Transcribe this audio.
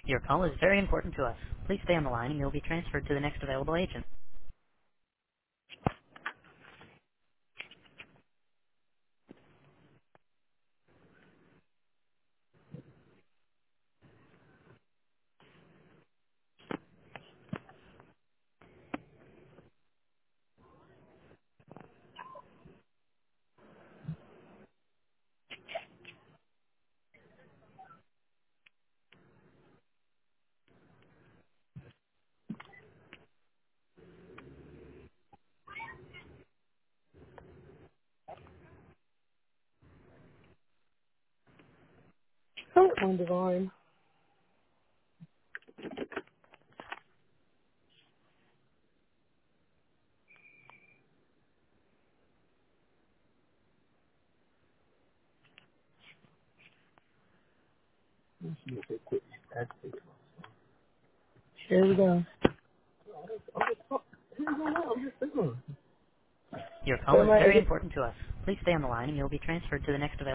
Your call is very important to us. Please stay on the line and you'll be transferred to the next available agent. Come on, Devon. Here we go. Your call So is my very agent. important to us. Please stay on the line and you'll be transferred to the next available